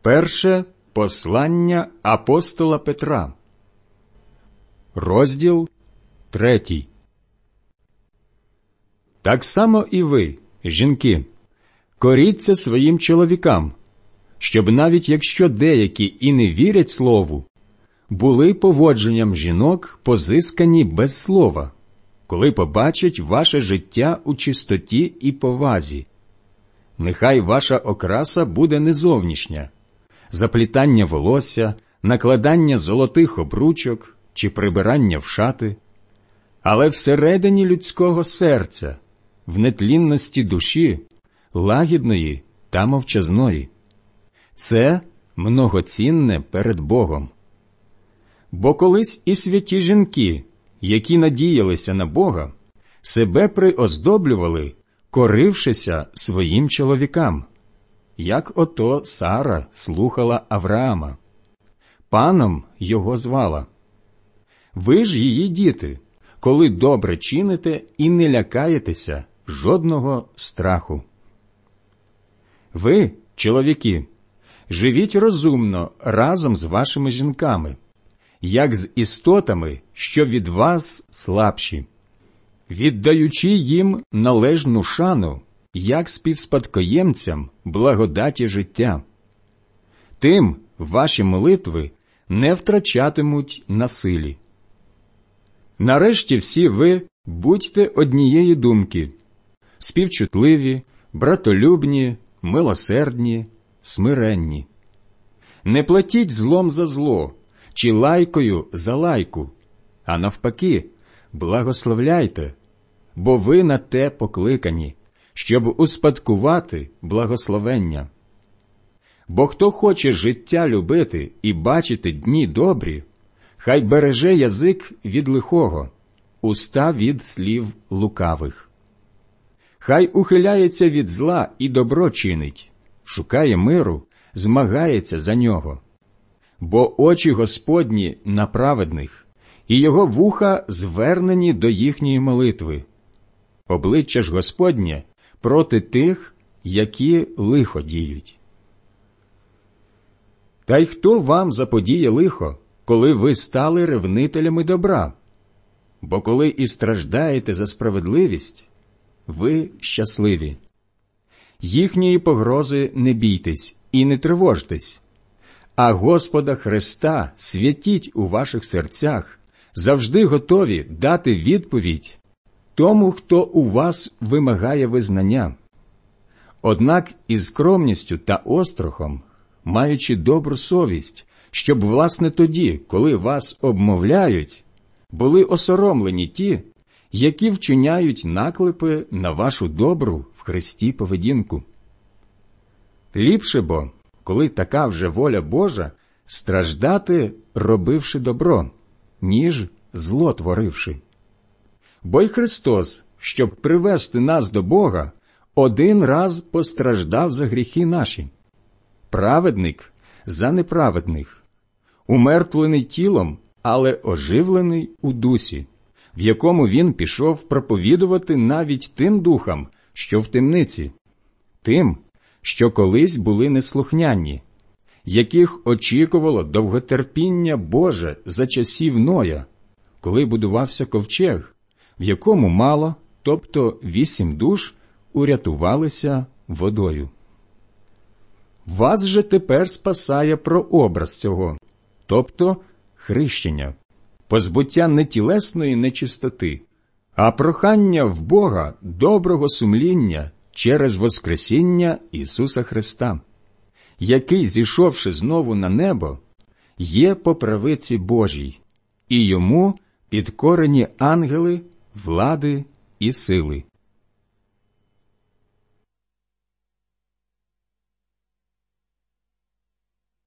Перше послання апостола Петра, розділ 3. Так само і ви, жінки, коріться своїм чоловікам, щоб навіть якщо деякі і не вірять слову, були поводженням жінок позискані без слова, коли побачать ваше життя у чистоті і повазі. Нехай ваша окраса буде не зовнішня, заплітання волосся, накладання золотих обручок чи прибирання в шати, але всередині людського серця, в нетлінності душі, лагідної та мовчазної. Це многоцінне перед Богом. Бо колись і святі жінки, які надіялися на Бога, себе приоздоблювали, корившися своїм чоловікам, як ото Сара слухала Авраама. Паном його звала. Ви ж її діти, коли добре чините і не лякаєтеся жодного страху. Ви, чоловіки, живіть розумно разом з вашими жінками, як з істотами, що від вас слабші, віддаючи їм належну шану, як співспадкоємцям благодаті життя. Тим ваші молитви не втрачатимуть на силі. Нарешті всі ви будьте однієї думки, співчутливі, братолюбні, милосердні, смиренні. Не платіть злом за зло, чи лайкою за лайку, а навпаки, благословляйте, бо ви на те покликані, щоб успадкувати благословення. Бо хто хоче життя любити і бачити дні добрі, хай береже язик від лихого, уста від слів лукавих. Хай ухиляється від зла і добро чинить, шукає миру, змагається за нього. Бо очі Господні на праведних, і його вуха звернені до їхньої молитви. Обличчя ж Господнє проти тих, які лихо діють. Та й хто вам заподіє лихо, коли ви стали ревнителями добра? Бо коли і страждаєте за справедливість, ви щасливі. Їхньої погрози не бійтесь і не тривожтесь, а Господа Христа святіть у ваших серцях, завжди готові дати відповідь тому, хто у вас вимагає визнання. Однак із скромністю та острахом, маючи добру совість, щоб, власне, тоді, коли вас обмовляють, були осоромлені ті, які вчиняють наклепи на вашу добру в Христі поведінку. Ліпше бо, коли така вже воля Божа, страждати, робивши добро, ніж зло творивши. Бо й Христос, щоб привести нас до Бога, один раз постраждав за гріхи наші. Праведник за неправедних, умертвлений тілом, але оживлений у дусі, в якому він пішов проповідувати навіть тим духам, що в темниці, тим, що колись були неслухняні, яких очікувало довготерпіння Боже за часів Ноя, коли будувався ковчег, в якому мало, тобто 8 душ, урятувалися водою. Вас же тепер спасає прообраз цього, тобто хрещення, позбуття не тілесної нечистоти, а прохання в Бога доброго сумління через воскресіння Ісуса Христа, який, зійшовши знову на небо, є по правиці Божій, і йому підкорені ангели, влади і сили.